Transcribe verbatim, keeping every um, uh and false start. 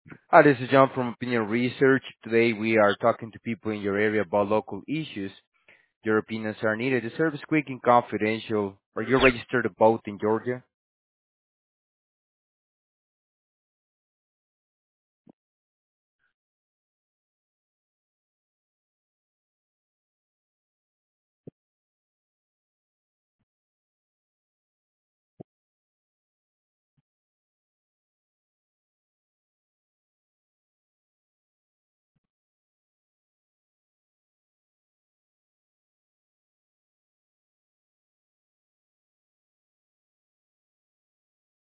Hi, this is John from Opinion Research. Today we are talking to people in your area about local issues. Your opinions are needed. The service quick and confidential. Are you registered to vote in Georgia?